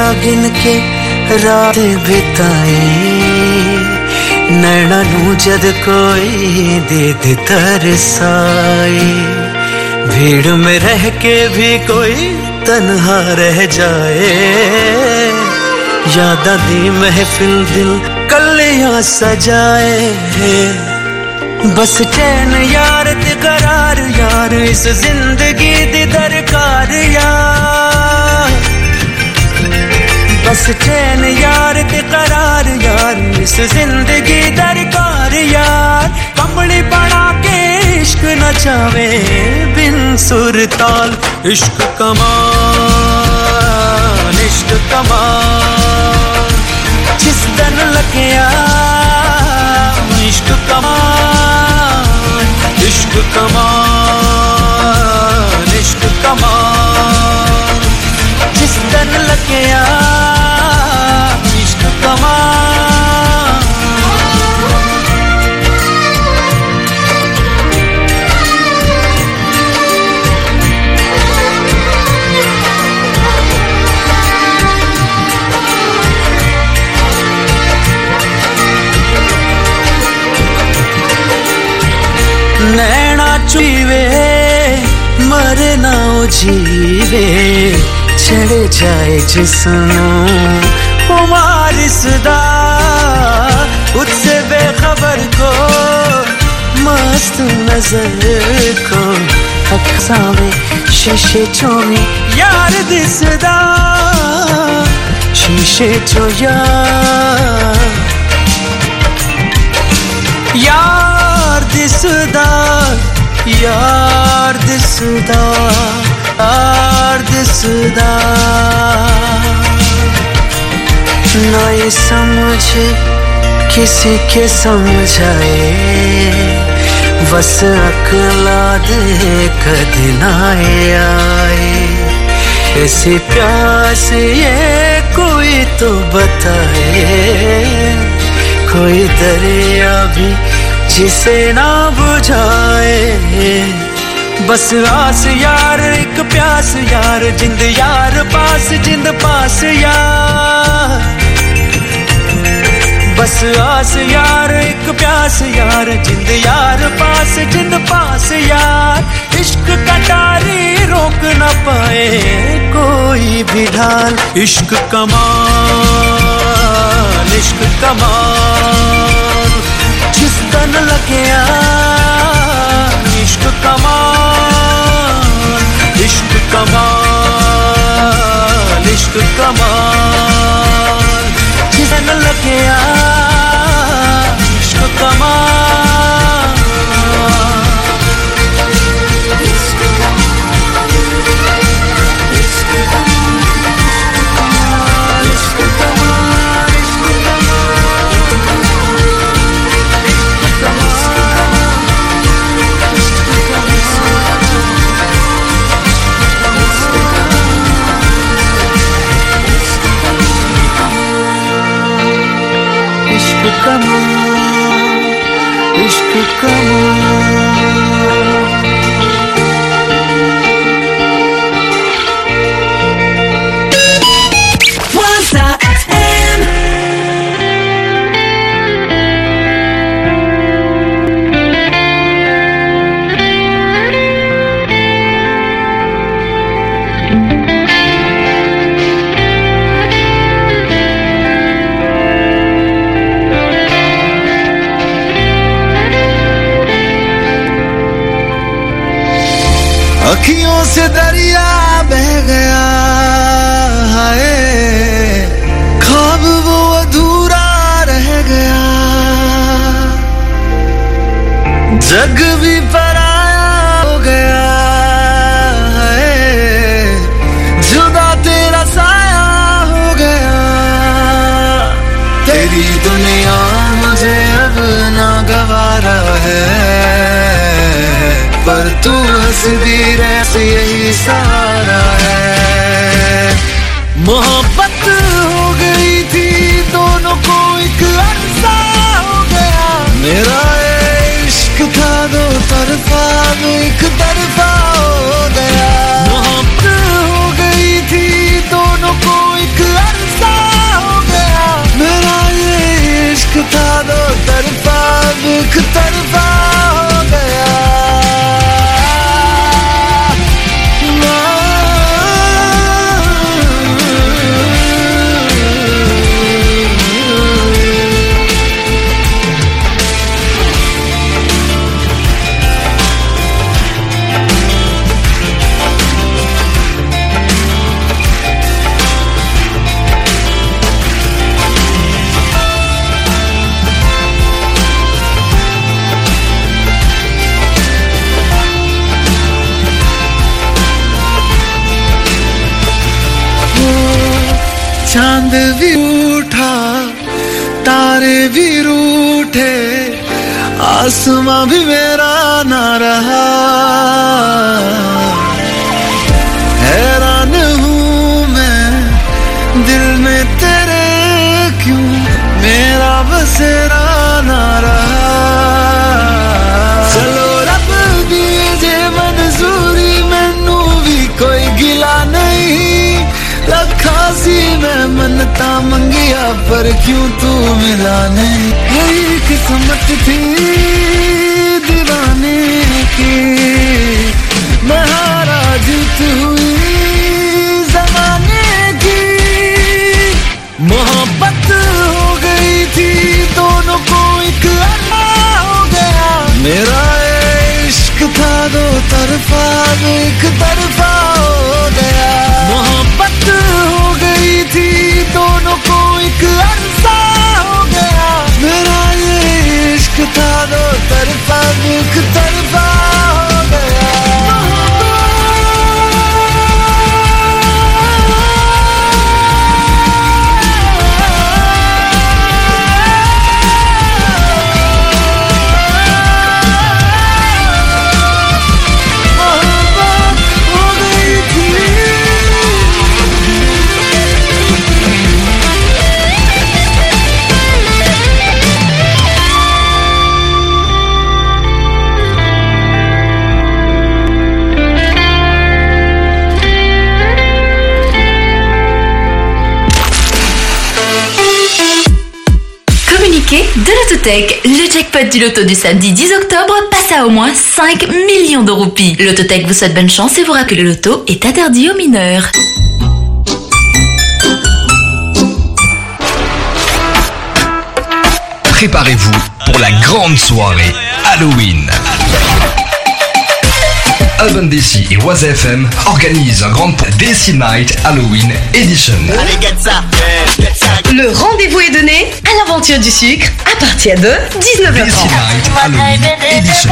गिन के रात बिताए नैना नू जद कोई दे तरसाए भीड़ में रह के भी कोई तन्हा रह जाए यादां दी महफिल दिल कलियां सजाए बस चैन यार ते करार यार इस जिंदगी दी दरकार यार बस चैन यार ते करार यार इस जिंदगी दरकार यार कमली बना के इश्क नचावे बिन सुर ताल इश्क कमाल जिस दिन लगिया इश्क कमाल जिस दिन लगिया इश्क कमाल नैना चुईवे मरे ना जीवे चढ़ जाए जिसनों वारिसदा उससे बेखबर को मस्त नजर को अक्सावे शीशे चोमी यार दिसदा शीशे चो यार दिसदा ना ये समझ किसी के समझाए बस अकला दे कदी ना आए ऐसी प्यास ये कोई तो बताए कोई दरिया भी जिसे ना बुझाए बस आस यार एक प्यास यार जिंद यार पास यार बस आस यार एक प्यास यार जिंद यार पास यार इश्क कटारी रोक न पाए कोई भी ढाल इश्क कमाल जिस दिन लगिया इश्क कमाल जिस दिन लगिया इश्क कमाल इश्क अखियों से दरिया बह गया हाय ख्वाब वो अधूरा रह गया जग भी पराया हो गया हाय जुदा तेरा साया हो गया तेरी दुनिया मुझे अब ना गवारा है पर तू हंसदी रह से यही सहारा है मोहब्बत हो गई थी दोनों को एक अरसा हो गया मेरा इश्क था दो तरफा एक तरफा हो गया मोहब्बत हो गई थी दोनों को एक चांद भी उठा, तारे भी रूठे, आसमां भी मेरा ना रहा। हैरान हूँ मैं दिल में तेरे, क्यों मेरा बसेरा ना रहा। चलो रब दीजे मंजूरी, मैनू भी कोई गिला नहीं। रखा सी मैं मन्नता मंगिया, पर क्यों तू मिला नहीं। यही किस्मत थी दीवाने की, मैं हारा जीत हुई जमाने की। मोहब्बत हो गई थी दोनों को, एक अल्लाह हो गया। मेरा इश्क था दो तरफा, एक तरफा हो गया। मोहब्बत हो गई थी दोनों को, एक अरसा हो गया। मेरा ये इश्क था दो तरफा, एक तरफा हो गया। De l'Autotech, le jackpot du loto du samedi 10 octobre passe à au moins 5 millions de roupies. L'Autotech vous souhaite bonne chance et vous rappelle que le loto est interdit aux mineurs. Préparez-vous pour la grande soirée Halloween. Urban DC et Waza FM organisent un grand DC Night Halloween Edition. Allez, get ça. Le rendez-vous est donné à l'aventure du sucre à partir de 19h30. DC Night Halloween Edition.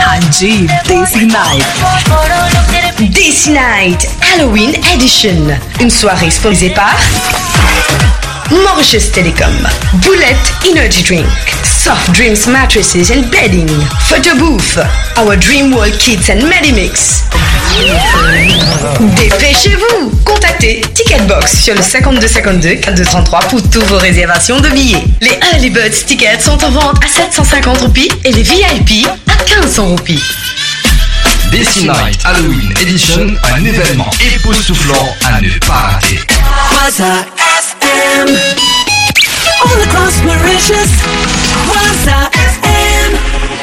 DC Night Halloween Edition. Une soirée sponsorisée par Mauritius Telecom, Bullet Energy Drink, Soft Dreams Mattresses and Bedding, Photo Booth, Our Dream World Kids and Medimix. Dépêchez-vous! Contactez Ticketbox sur le 5252 4233 pour toutes vos réservations de billets. Les Early Birds tickets sont en vente à 750 roupies et les VIP à 1500 roupies. DC Night Halloween Edition, un événement époustouflant à ne pas rater. Waza FM, all across Mauritius. Waza FM.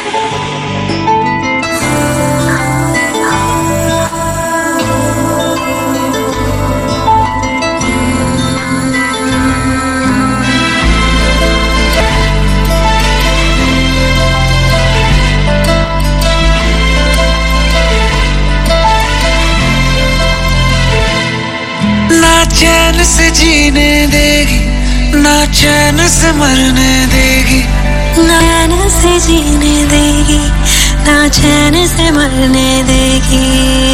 ना चैन से जीने देगी, ना चैन से मरने देगी, ना चैन से जीने देगी, ना चैन से मरने देगी।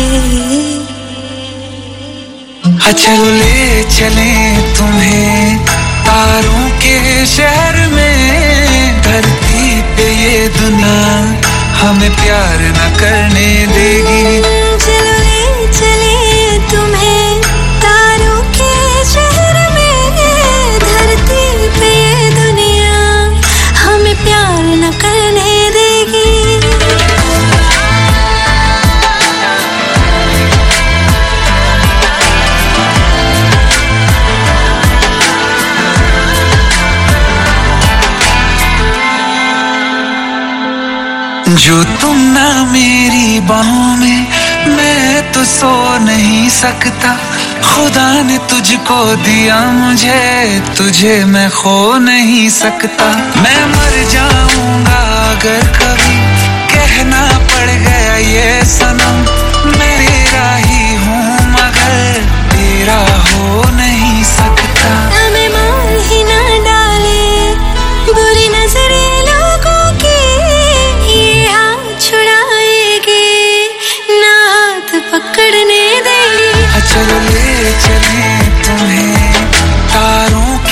चलो ले चले तुम्हें तारों के शहर में, धरती पे ये दुनिया हमें प्यार न करने देगी। चलो ले चले तुम्हें तारों के शहर में, धरती पे ये दुनिया हमें प्यार न करने देगी। जो तुम ना मेरी बाहों में, मैं तो सो नहीं सकता। खुदा ने तुझको दिया मुझे, तुझे मैं खो नहीं सकता। मैं मर जाऊंगा अगर कभी कहना पड़ गया ये सनम, मैं तेरा ही हूँ मगर तेरा हो नहीं सकता। हमें मार ही ना डाले बुरी नजरे लोगों की, ये हाथ छुड़ाएगी ना हाथ पकड़ने देगी। चलो ले चले तुम्हें तारों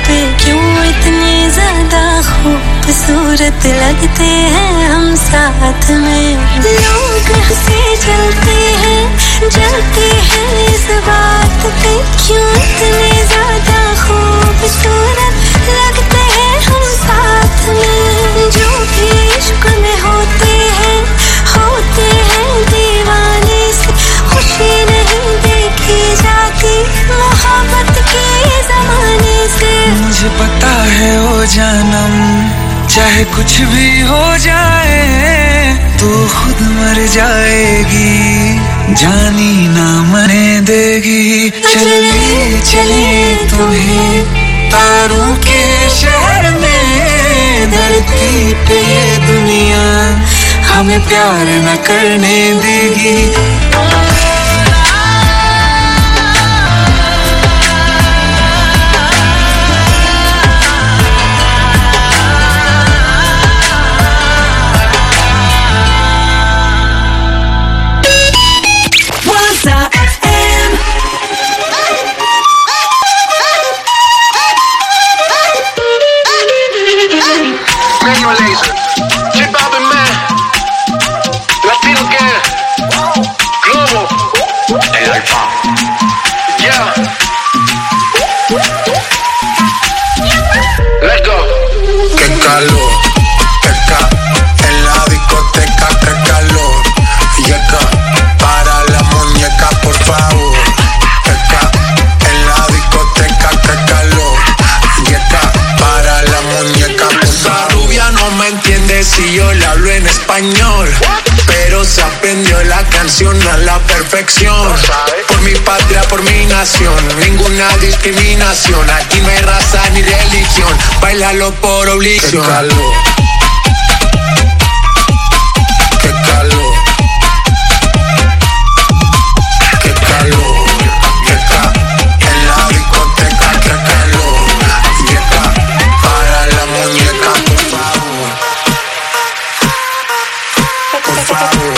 पे क्यों इतने ज्यादा खूबसूरत लगते हैं हम साथ में लोग हंसे चलते हैं जलते हैं इस बात पे क्यों इतने ज्यादा खूबसूरत लगते हैं हम साथ में जो भी इश्क में होते हैं दीवाने से खुशी नहीं देखी जाती मोहब्बत के ज़माने से मुझे पता है ओ जानम चाहे कुछ भी हो जाए तू खुद मर जाएगी जानी ना मरने देगी चले चले तुम्हें तारों के शहर में धरती पे ये दुनिया हमें प्यार न करने देगी Si yo le hablo en español, pero se aprendió la canción a la perfección. Por mi patria, por mi nación, ninguna discriminación. Aquí no hay raza ni religión, bailalo por obligación. Qué calor, qué calor, qué calor, qué calor. En la discoteca, qué calor, qué calor. Para la muñeca, por favor. Por favor.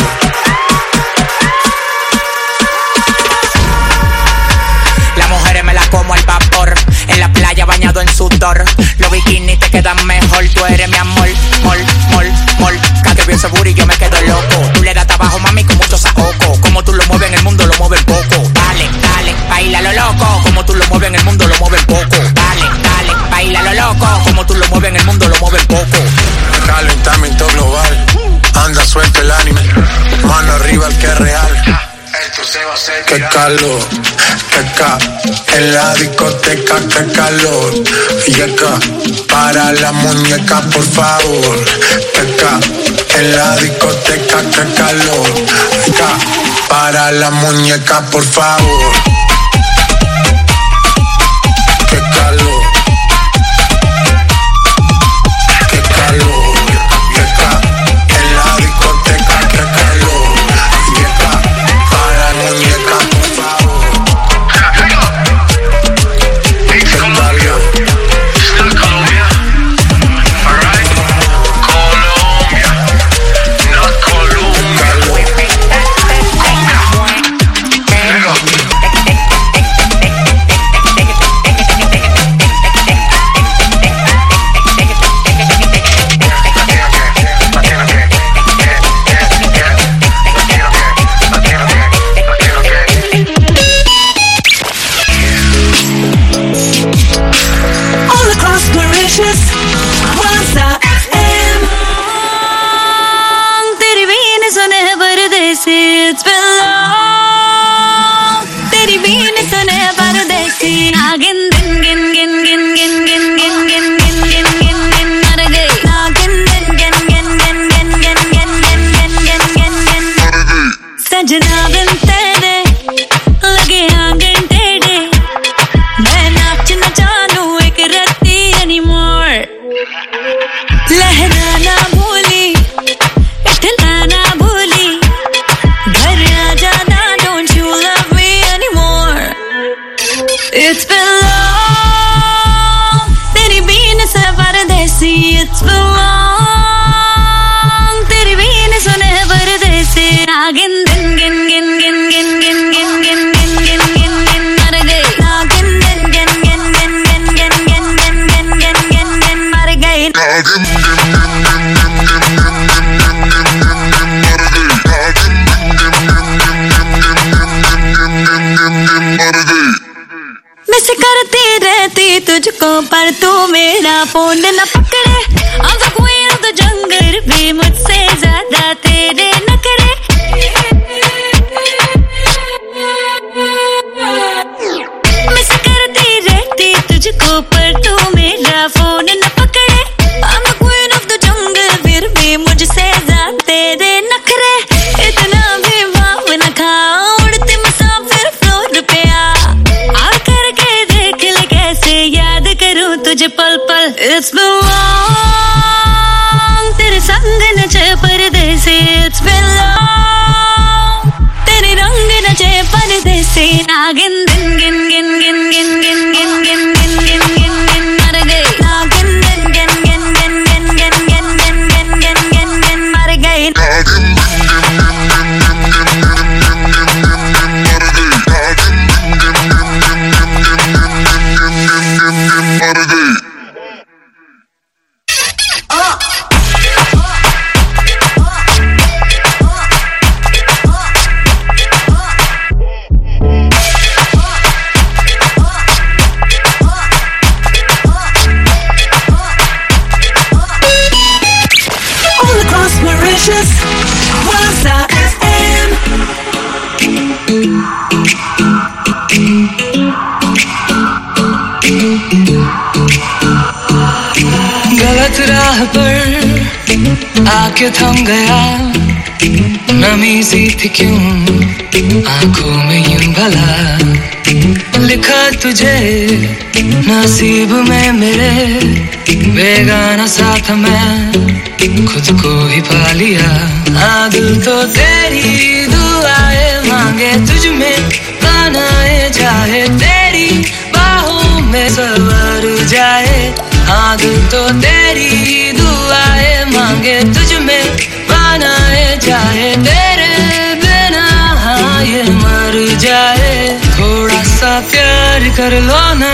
Las mujeres me las como al vapor. En la playa bañado en sudor. Los bikinis te quedan mejor. Tú eres mi amor, mol, mol, mol. Cate bien seguro y yo me quedo loco. Tú le das trabajo, mami, con mucho saoco. Como tú lo mueves en el mundo, lo mueves poco. Dale, dale, baila lo loco. Como tú lo mueves en el mundo, lo mueves poco. Dale, dale, baila lo loco. Como tú lo mueves en el mundo, lo mueves poco. Calentamiento global. Anda suelto el anime, mano arriba el que es real. Qué calor, en la discoteca, qué calor. Yeca, para la muñeca, por favor. Yeca, en la discoteca, qué calor. Yeca, para la muñeca, por favor. Qué calor, qué calor. It's been long, तेरी बीन से परदेसी. It's been long, तेरी been सुने परदेसी. नागिन दिन गिन गिन गिन गिन गिन गिन गिन गिन गिन गिन गिन मर गई. नागिन दिन गिन गिन गिन गिन गिन गिन गिन मिस करती रहती तुझको पर तू मेरा फोन न पकड़े I'm the queen of the jungle भी मुझसे ज्यादा तेरे नखरे मिस करती रहती तुझको पर तू मेरा फोन न पकड़े I'm the queen of the jungle फिर भी मुझसे ज्यादा तेरे नखरे इतना भी भाव न खाओ उड़ती मुसाफिर फ्लोर पे आ करके देख ले कैसे याद करूं तुझे पल पल It's been long तेरे संग नचे परदेसी It's been long तेरे रंग नचे परदेसी नागिन दिन गिन गिन गिन गिन गिन गिन गिन गिन गिन गिन गिन मर गई नागिन दिन गिन गिन गिन गिन गिन गिन गिन गिन गिन गिन गिन मर गई गलत राह पर आके थम गया नमी सी थी क्यों आंखों में यूं भला लिखा तुझे नसीब में मेरे बेगाना साथ मैं खुद को ही पा लिया दिल तो तेरी दुआएं मांगे तुझ में बनाए चाहे तेरी बाहों में सवर जाए दिल तो तेरी दुआएं मांगे तुझ में बनाए चाहे तेरे बिना ये मर जाए थोड़ा सा प्यार कर लो ना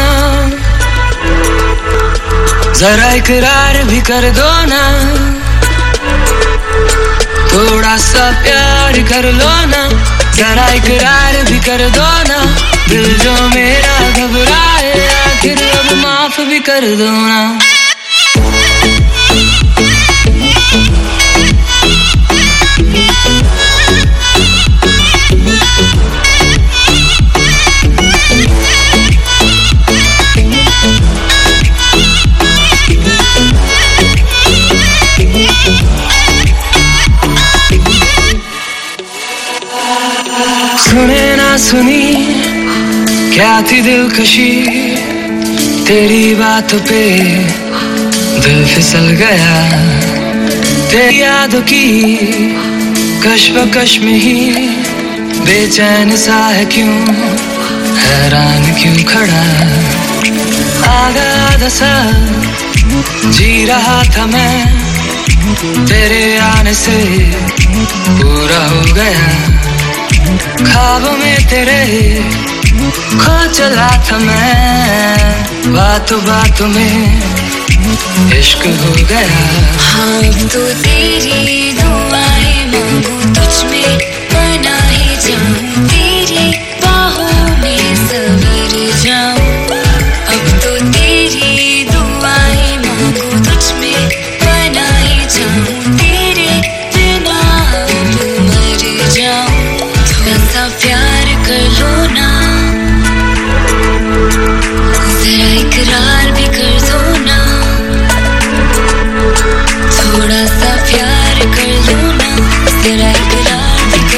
जरा इकरार भी कर दो ना थोड़ा सा प्यार कर लो ना जरा इकरार भी कर दो ना दिल जो मेरा घबराए आखिर अब माफ भी कर दो ना सुने ना सुनी क्या थी दिलकशी तेरी बातों पे दिल फिसल गया तेरी यादों की कश्मकश में ही बेचैन सा है क्यों हैरान क्यों खड़ा आधा आधा सा जी रहा था मैं तेरे आने से पूरा हो गया ख्वाबों में तेरे खो चला था मैं बातों बातों में इश्क हो गया हाँ तो तेरी दुआएं मांगू तुझ में बना ही जाऊं तेरी बाहों में सवर जाऊं अब तो तेरी दुआएं मांगू तुझ में बना ही जाऊं तेरे बिना अब मर जाऊं थोड़ा प्यार कर लो ना जरा इकरार भी कर दो ना थोड़ा सा प्यार कर लो ना जरा इकरार भी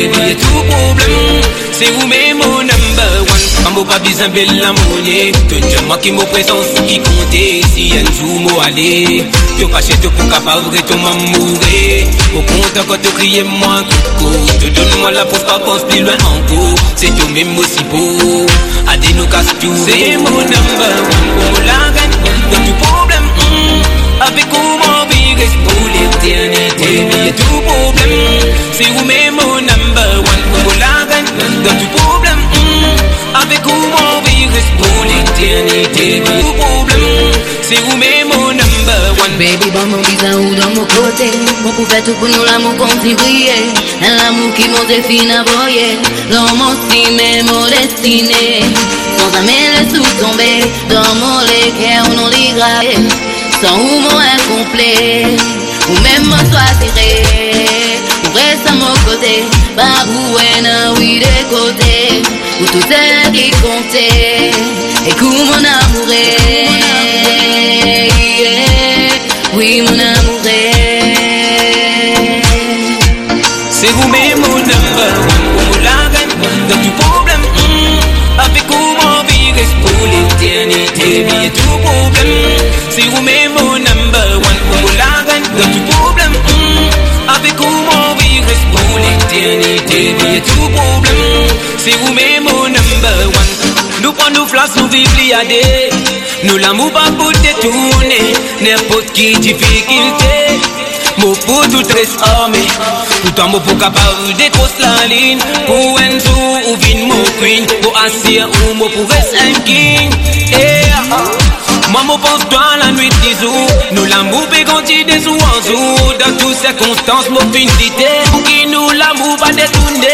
baby, tout problème, c'est vous-même mon number one. Quand vous pas besoin de l'amonier, tu moi qui me présence qui compte. Si un jour moi aller, tu pas chez toi pour capable de ton mourir. Au compte quand tu cries moi coucou, tu donnes-moi la pause pas pense plus loin encore. C'est toi même aussi beau, à des nous casse tout. C'est mon number one, pour la gagne, dans tout problème. Avec comment vivre pour l'éternité, mais tout problème, c'est vous-même mon number one, pour la gagne, dans tout problème. Avec comment vivre pour l'éternité, mais tout problème, c'est vous-même mon number one. Baby, bon mon bizarre ou dans mon côté, moi pour faire tout pour nous l'amour continue briller, l'amour qui monte et finit à voyer, l'homme aussi même mon destiné, sans jamais laisser tomber, dans mon lait cœur non les graver. Sans ou mon incomplet, ou même mon soit tiré, ou reste à mon côté, pas vous oui de côté, ou tout est qui comptait, et que mon amour est, oui mon amour est. C'est vous-même mon number one, pour la gagne, dans tout problème, avec comment vivre pour l'éternité, mais tout problème. C'est vous-même mon number one, pour la gagne, dans tout problème. Avec comment vivre pour l'éternité, mais tout problème. C'est vous-même mon number one. Nous prenons nos flashs, nous vivons liadés. Nous l'amour pas pour détourner, n'importe qui difficulté. Mot pour tout transformer, tout en mot pour capable décrocher la ligne. Pour un jour ou vin mon queen, pour assis ou mot pour rester un king. Moi, me pense toi la nuit des jours. Nous l'amour peut grandir des jours en jour. Dans toutes circonstances, mon finité. Pour qui nous l'amour va détourner.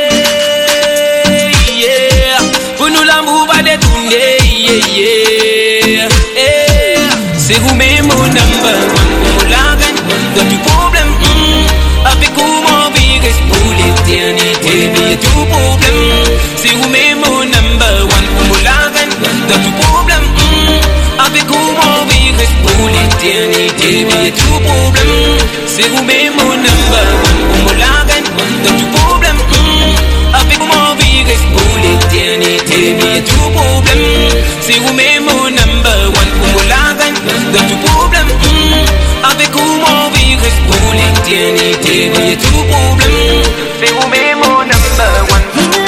Yeah. Pour nous l'amour va détourner. Yeah, yeah. C'est vous-même mon number one. Pour la gagne, dans tout problème. Avec comment vivre pour l'éternité. Mais tout problème. C'est vous-même mon number one. Pour la gagne, dans tout problème. Avec comment vivre pour l'éternité, mais tout problème, c'est vous-même mon number one, pour la gagne, dans tout problème. Avec comment vivre pour l'éternité, mais tout problème, c'est vous-même mon number one, pour la gagne, dans tout problème. Avec comment vivre pour l'éternité, mais tout problème, c'est vous-même mon number one.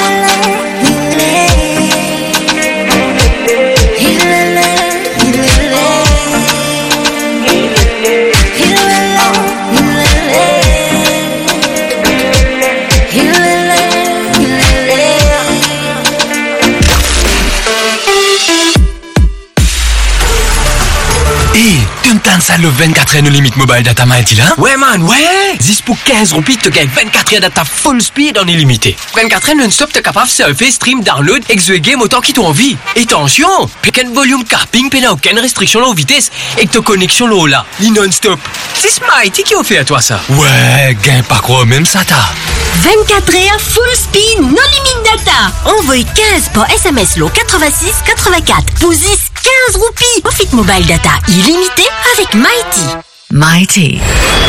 Ça le 24 heures no limite mobile data Mighty là? Ouais man, ouais! 10 pour 15 roupies, te gagne 24 heures data full speed en illimité. 24 heures non-stop, t'es capable de surfer, stream, download, exjouer game autant qu'il t'en envie. Et attention! Aucun volume carping, pis aucune restriction là aux vitesses et que ta connexion là là, non-stop. C'est Mighty qui a fait à toi ça. Ouais, gain pas quoi même ça t'a. 24 heures full speed, non limite data. Envoie 15 par SMS lo 86 84 pour 10 15 roupies. Profite mobile data illimité avec Mighty. Mighty.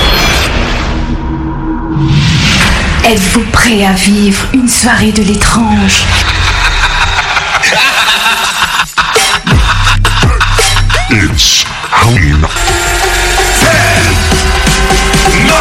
Êtes-vous prêt à vivre une soirée de l'étrange? It's Halloween. 10, 9,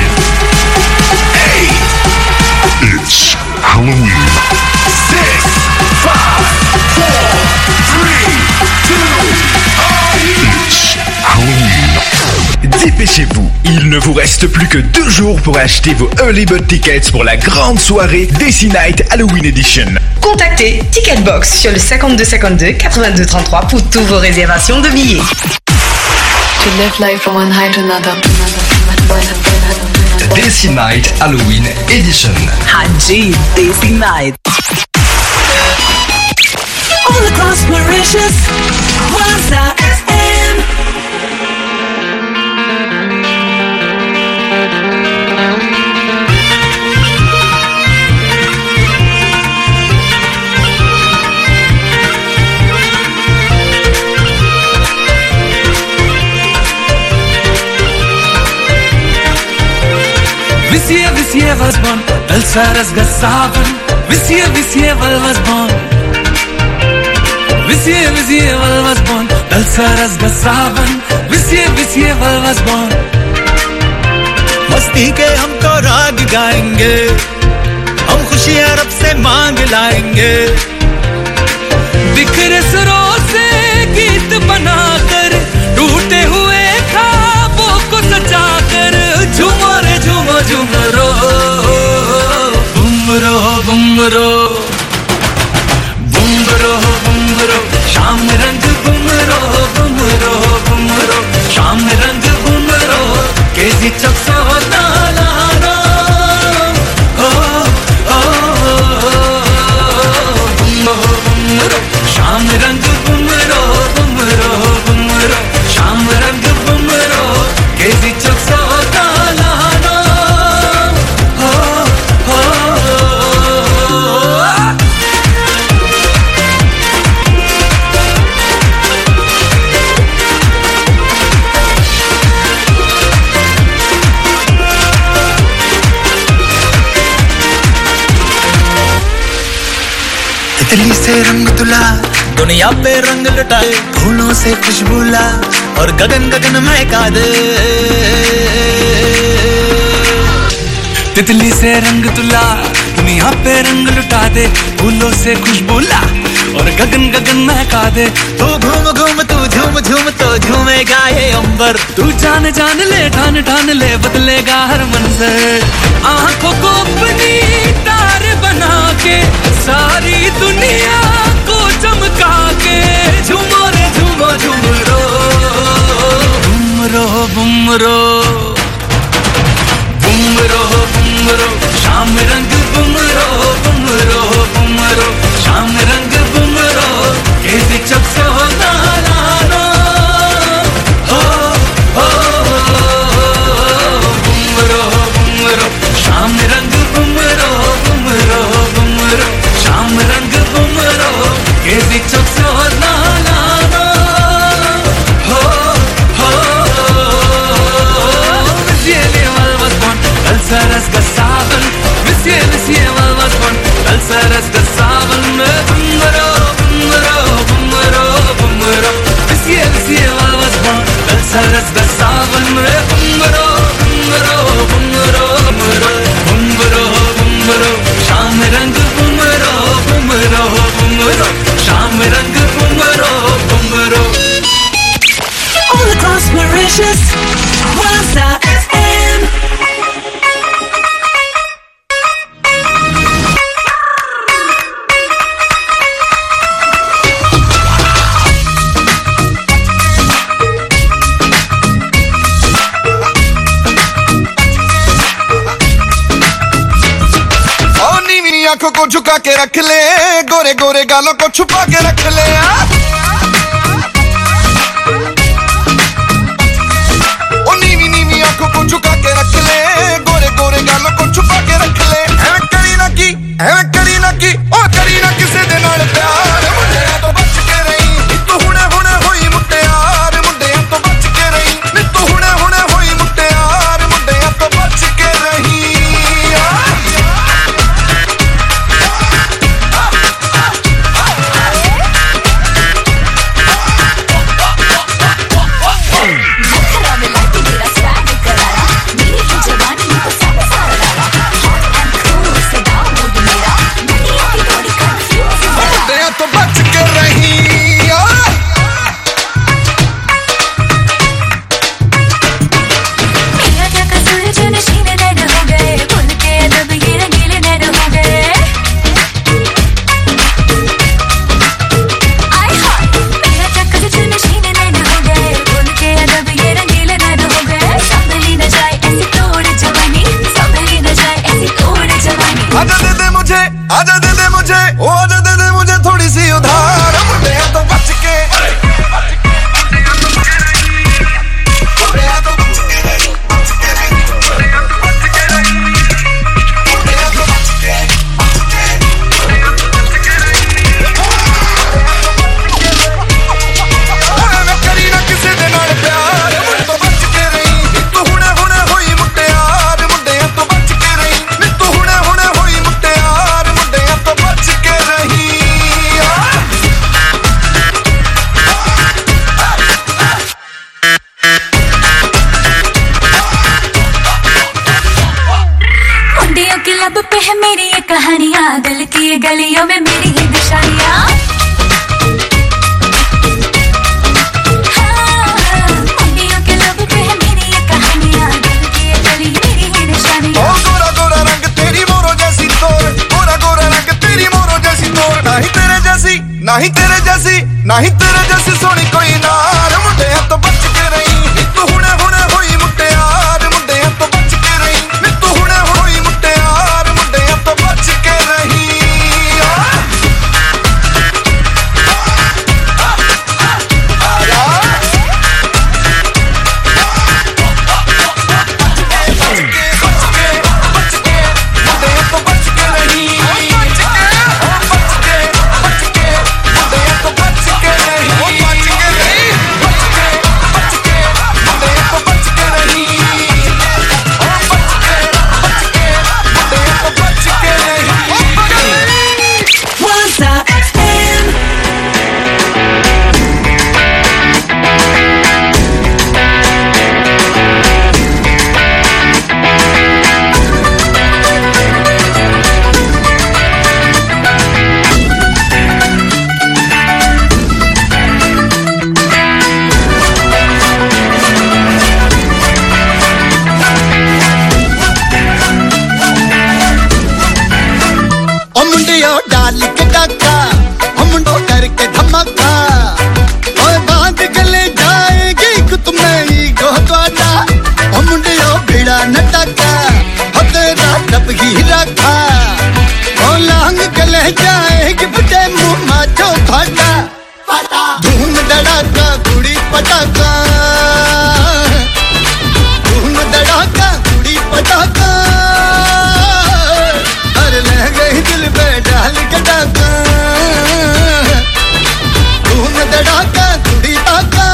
8. It's Halloween. 6, 5, 4, 3, 2, 1. It's Halloween. Dépêchez-vous, il ne vous reste plus que 2 jours pour acheter vos Early Bird Tickets pour la grande soirée Desi Night Halloween Edition. Contactez Ticketbox sur le 52 52 82 33 pour toutes vos réservations de billets. To live life from one high to another. Desi Night Halloween Edition. Haji Desi Night. All across Mauritius, Waza FM. This year was one. Dalsaras gasavan, visie valvas bon. Visie valvas bon. Dalsaras gasavan, visie valvas bon. मस्ती के हम तो राग गाएंगे, हम खुशियां रब से मांग लाएंगे। बिखरे सुरों से गीत बनाकर, टूटे हुए ख्वाबों को सजाकर, झूमो रे झूमो झूमरो, बुमरो बुमरो, बुमरो बुमरो, शाम रंग बुमरो बुमरो बुमरो, शाम रंग बुमरो, केजी चक्सो तालानो, हो हो बुमरो बुमरो, शाम रंग बुमरो बुमरो बुमरो, शाम रंग बुमरो, केजी चक्सो तालानो, हो हो तितली से रंग तुला, दुनिया पे रंग लुटाए, फूलों से खुशबू ला और गगन गगन महका दे। तितली से रंग तुला, दुनिया पे रंग लुटा दे, फूलों से खुशबू ला और गगन गगन महका दे। तू घूम घूम तू झूम झूम तो झूमेगा ये अंबर, तू जान जान ले ठान ठान ले, बदलेगा हर मंजर। आंखों को अपनी तार बना के, सारी दुनिया को चमका के, झूमो रे झूमो झूमरो, बुमरो बुमरो, बुमरो बुमरो, शाम रंग बुमरो बुमरो बुमरो, शाम रंग बुमरो, केजी चक्सो तालानो, हो हो बुमरो बुमरो, शाम रंग बुमरो बुमरो बुमरो, शाम रंग बुमरो, केजी चक्सो तालानो, हो हो visie valvas bon. Dalsaras gasavan, visie valvas bon. Dalsaras gasavan, bummaro bummaro bummaro bummaro, visie valvas bon. Dalsaras gasavan, bummaro bummaro bummaro bummaro, bummaro bummaro, शाम रंग बुमरो बुमरो बुमरो, शाम रंग बुमरो बुमरो। All across Mauritius, Waza FM. आंखों को झुका के रख ले, गोरे गोरे गालों को छुपा के रख ले। ओ नीवी नीवी आंखों को झुका के रख ले, गोरे गोरे गालों को छुपा के रख ले। ऐ करी ना की ओ करी ना किसे दे नाल प्यार, मुंडिया तो बच के रही, तू हुणे हुणे होई मुटियार, मुंडिया तो बच के रही, तू हुणे हुणे होई मुटियार, मुंडिया तो बच के रही। आजा दे दे मुझे, ओ आजा दे दे मुझे थोड़ी सी उधार, मुंडिया तो बच के होई मुटियार, मुंडिया तो बच के रही, तू हुणे हुणे होई ये गलियों में मेरी ही निशानियाँ मम्मियों के लब पे है मेरी ये कहानियाँ दिल की ये गली मेरी ही निशानियाँ गोरा गोरा रंग तेरी मोरो जैसी तोर गोरा गोरा रंग तेरी मोरो जैसी तोर नहीं तेरे जैसी नहीं तेरे जैसी नहीं तेरे जैसी सोनी कोई नार मुंडे तो बच के रही तू हुणे हुणे होई मुट्टियार मुंडे तो बच के रही तू हुणे होई मुट्टियार मुंडे तो बच के रही डाल के डाका हम मुंडो करके धमाका और बात गले जाएगी कि तुम्हें ही गो द्वारा हम मुंडियो बेड़ा न टाका हो तेरा तब ही रखा और लांग गले जाएगी बटे मुँह माचो फाटा धूम धड़ाका कुड़ी पटाका धूम धड़ाका कुड़ी पटाका दिल पे डाल के डाका धूम धड़ाका कुड़ी पाका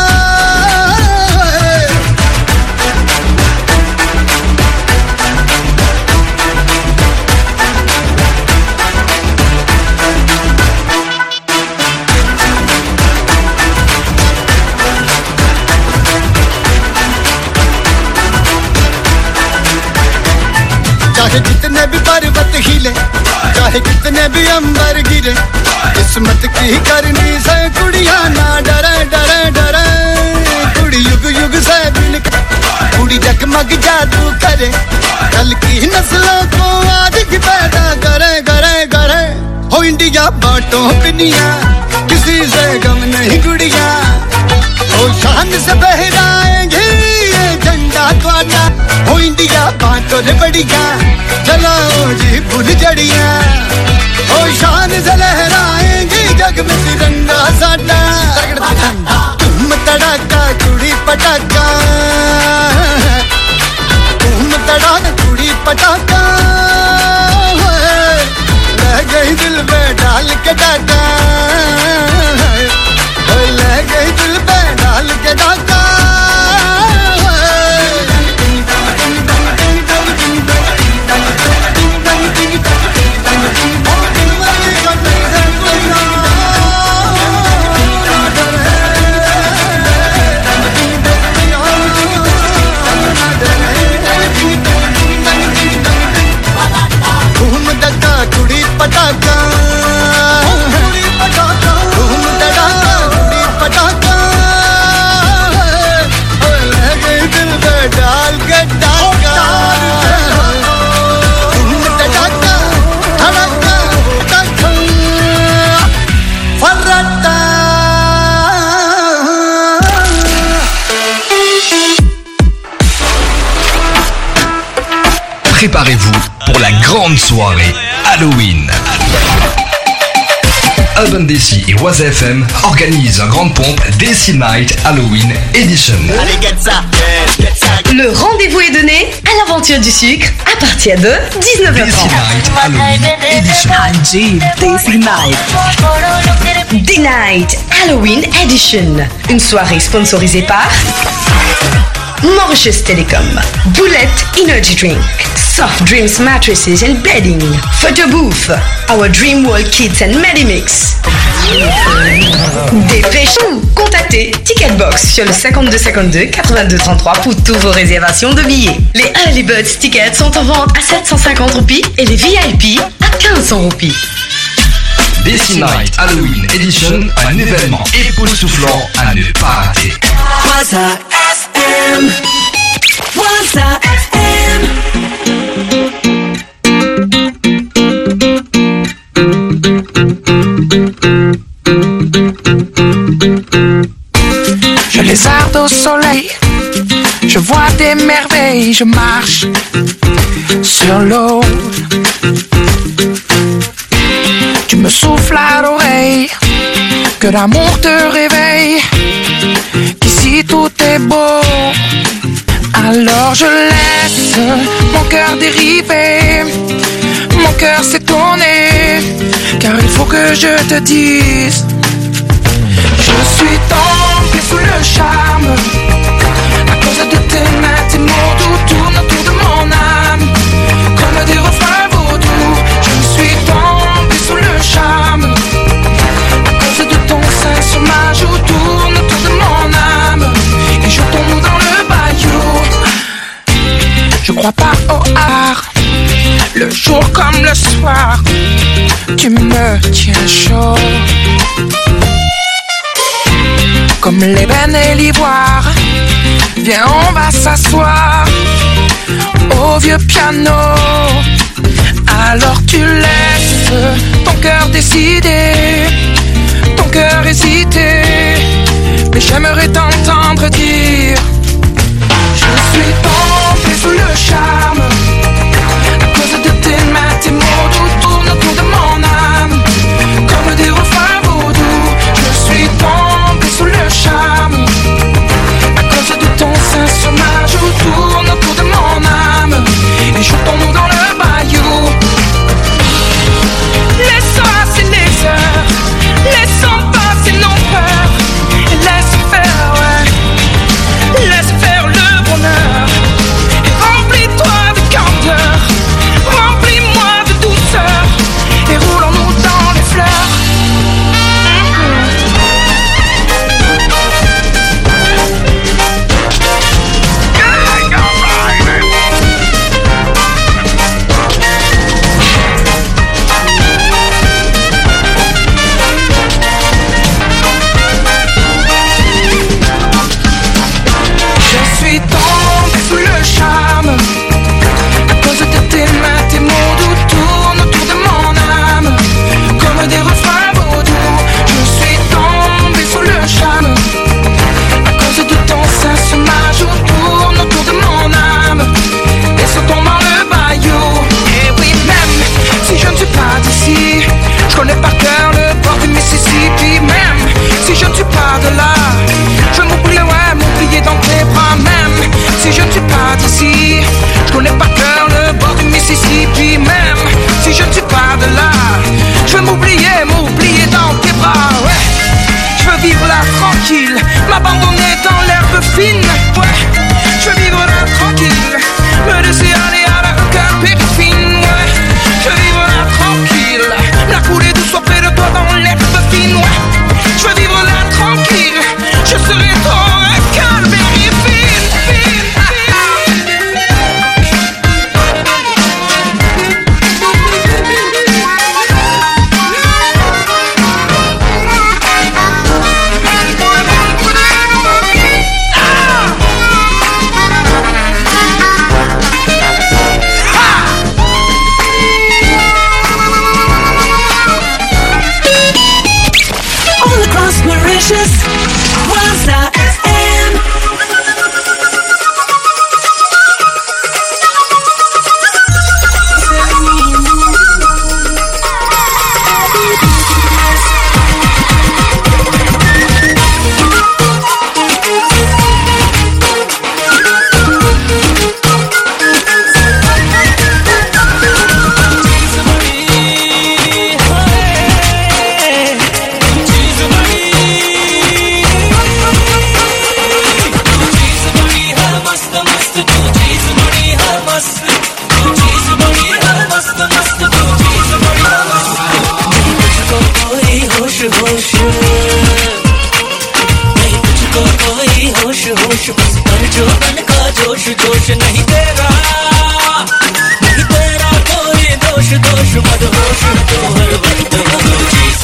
चाहे जितने भी पर्वत हिले चाहे कितने भी अंबर गिरे किस्मत की करनी से कुड़िया ना डरे डरे डरे कुड़ी युग युग से बिन कुड़ी जगमग जादू करे कल की नस्लों को आज की पैदा करे करे करे हो इंडिया बांटो दुनिया किसी से गम नहीं गुड़िया हो शान से बहराएंगे ये झंडा द्वारा हो इंडिया बांटो रे बढ़िया चलाओ जी फुल जड़िया ओ शान से लहराएंगे जग में तिरंगा साडा तुम तड़ाका कुड़ी पटाका तुम तड़ाका कुड़ी पटाका रह गई दिल पे डाल के डाका रह गई दिल पे डाल के डाका कुड़ी पटाका कुड़ी पटाका धूम धड़ाका कुड़ी पटाका ले गई दिल पे डाल के डाका धूम धड़ाका धड़ाका धड़ाका फर्राटा Préparez-vous pour la grande soirée Halloween. Urban DC et Waza FM organisent un grande pompe DC Night Halloween Edition. Allez, get ça. Le rendez-vous est donné à l'aventure du sucre à partir de 19h30. DC Night Halloween Edition. DC Night. D-Night Halloween Edition. Une soirée sponsorisée par Mauritius Telecom, Bullet Energy Drink, Soft Dreams Mattresses and Bedding, Photo Booth, Our Dream World Kids and Medimix. Dépêchez-vous, contactez Ticketbox sur le 5252 82 33 pour toutes vos réservations de billets. Les Early Birds Tickets sont en vente à 750 roupies et les VIP à 1500 roupies. Desi Night Halloween Edition, un événement époustouflant à ne pas rater. Waza FM. Waza FM. Je lézarde au soleil, je vois des merveilles, je marche sur l'eau. Tu me souffles à l'oreille, que l'amour te réveille, qu'ici tout est beau. Alors je laisse mon cœur dériver, mon cœur s'étonner, car il faut que je te dise, je suis tombé sous le charme, à cause de tes mains, tes mots doux tournent autour de mon âme, comme des refrains vaudous. Je suis tombé sous le charme, à cause de ton sein sur ma joue, tourne autour de mon âme, et je tombe dans le bayou. Je crois pas au hasard, le jour comme le soir, tu me tiens chaud. Comme l'ébène et l'ivoire, viens on va s'asseoir au vieux piano. Alors tu laisses ton cœur décider, ton cœur hésiter, mais j'aimerais t'entendre dire, je suis tombé sous le charme, à cause de tes mains, tes mots doux tournent autour de mon âme, comme des refrains vaudous. Je suis tombé sous le charme, à cause de ton sein sur ma joue, tourne autour de mon âme, et je tombe dans le bayou. Laissons passer les heures, laissons passer nos peurs, et laisse faire, ouais, laisse faire le bonheur, et remplis-toi de candeur, remplis-moi de douceur, et roulons-nous dans les fleurs. Je suis tombé sous le charme, à cause de tes mains, tes mots doux tournent autour de mon âme, comme des refrains vaudous. Je suis tombé sous le charme, à cause de ton sein sur ma joue, tourne autour de mon âme, et sautons dans le bayou. Et oui, même si je ne suis pas d'ici, je connais par cœur le bord du Mississippi. Même si je ne suis pas de là, je m'oublie, ouais, m'oublier dans tes bras. Même si je ne suis pas d'ici, je connais par cœur le bord du Mississippi. Même si je ne suis pas de là, je veux m'oublier dans tes bras, ouais. Je veux vivre là tranquille, m'abandonner dans l'herbe fine, ouais. Je veux vivre là tranquille, me laisser aller à la cœur périfine, ouais. Je veux vivre là tranquille, la couler douce près de toi dans l'herbe fine, ouais. Je veux vivre là tranquille, je serai trop calme et fine, fine, All across Mauritius, Waza FM. होश बस कर जो मन का जोश जोश नहीं तेरा कोई दोष दोष मत होश तो हर वक्त चीज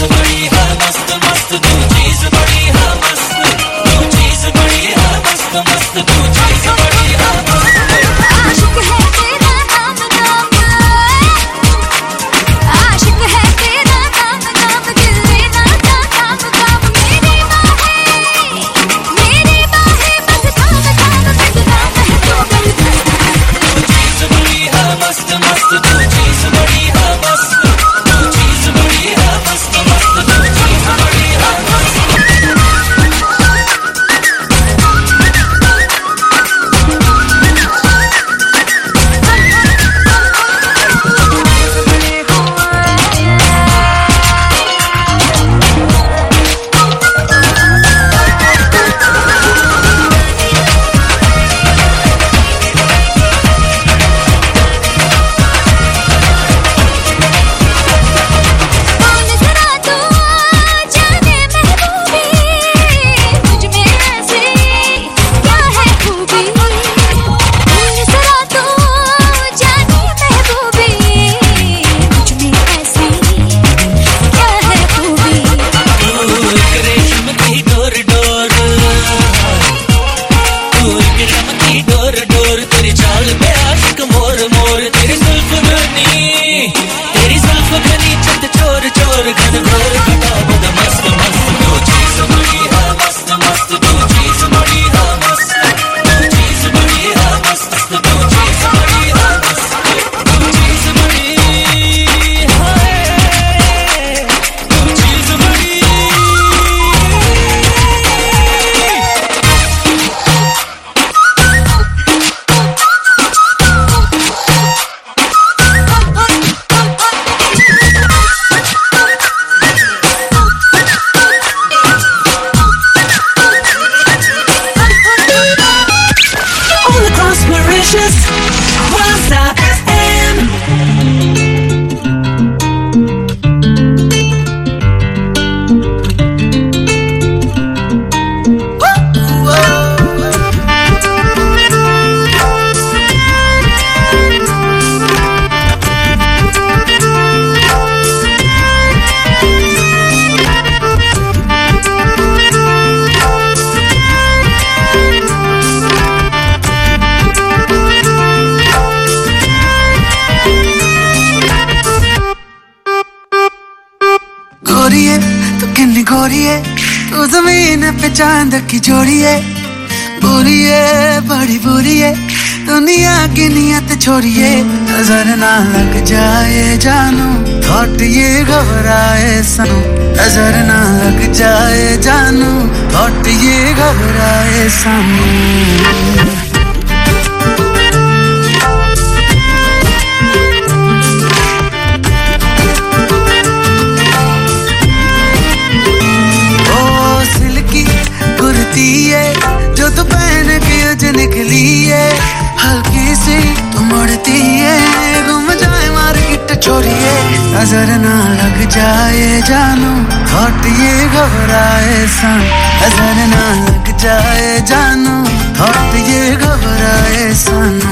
गोर घन घोर घटा बद मस्त मस्त दो चीज बड़ी है मस्त मस्त दो चीज बड़ी है मस्त दो चीज बड़ी है मस्त दो चीज बड़ी है मस्त दो चीज बड़ी है दो चीज बड़ी तू जमीन पे चांद की जोड़ी है बुरी है बड़ी बुरी है दुनिया की नियत छोड़िए नजर ना लग जाए जानू थॉट ये घबराए सनू नजर ना लग जाए जानू थॉट ये घबराए सनू जो तू पहन के उज निकली है हल्की सी तू मुड़ती है घूम जाए मार्केट छोड़िए नजर ना लग जाए जानू थॉट ये घबराए सन नजर ना लग जाए जानू थॉट ये घबराए सनू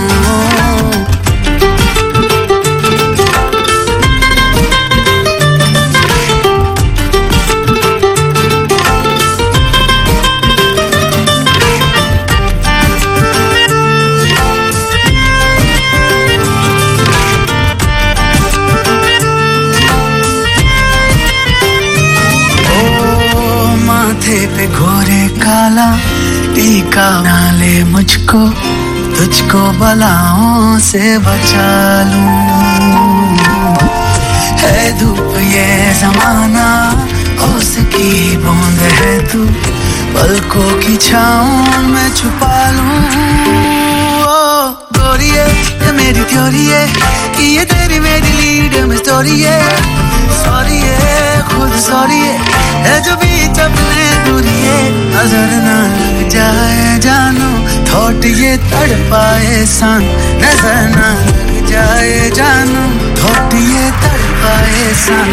पे घोरे काला टीका ना ले मुझको तुझको बलाओं से बचा लूं है धूप ये जमाना उसकी बूंद है तू पलकों की छाँव में छुपा लूं ओ गोरी है ये मेरी थ्योरी है कि ये तेरी मेरी लीड में स्टोरी है सॉरी है खुद सॉरी है जो बीच अपने दूरी है नजर ना लग जाए जानू थॉट ये तड़पाए सन नजर ना लग जाए जानू थॉट ये तड़पाए सन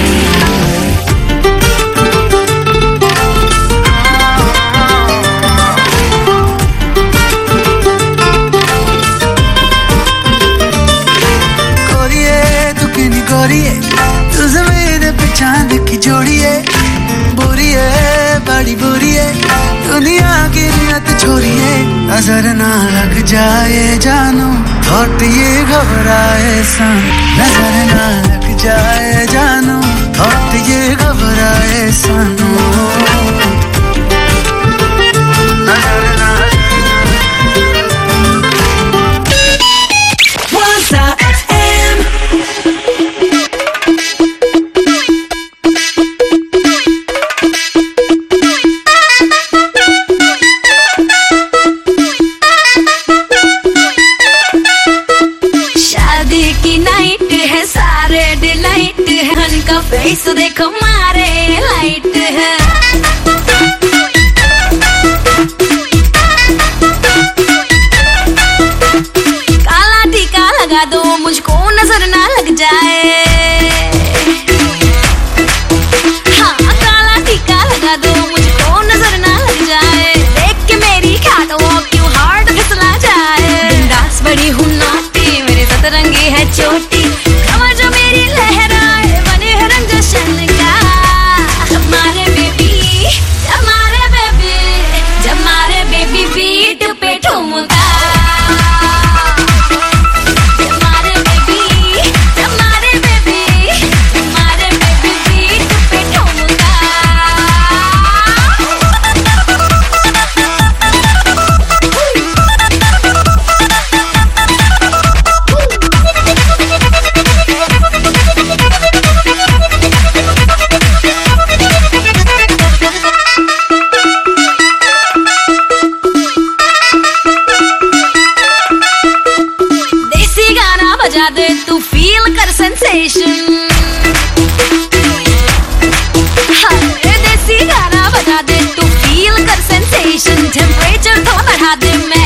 तू ज़मीन पे चांद की जोड़ी है बुरी है बड़ी बुरी है दुनिया की नियत छोड़ी है नजर ना लग जाए जानू थॉट ये घबराए सन नजर ना लग जाए जानू थॉट ये घबराए सनू नजर ना फेस देखो मारे लाइट है काला टीका लगा दो मुझको नजर ना लग जाए हाँ काला टीका लगा दो मुझको नजर ना लग जाए देख के मेरी कैटवॉक क्यों हार्ड फिसला जाए बिंदास बड़ी हूँ नौटी मेरे सतरंगी है चोटी कमर जो मेरी लहराए बने रंग जशन का हमारे बेबी हमारे दिखा दे मैं